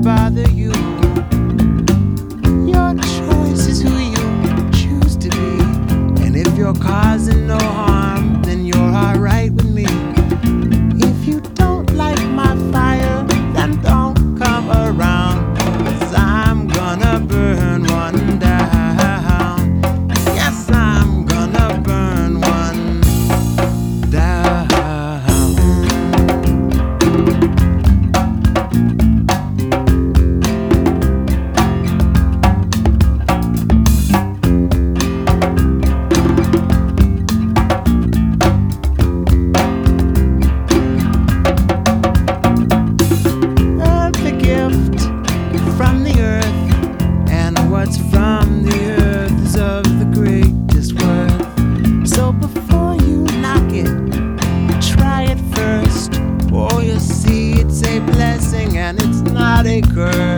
shouldn't bother you. Your choice is who you choose to be. And if you're causing no harm, then you're alright with me. If you don't like my fire, then don't come around, 'cause I'm gonna burn one down. Yes, I'm gonna burn one down. From the earth, and what's from the earth is of the greatest worth. So before you knock it, try it first. Oh, you see, it's a blessing and it's not a curse.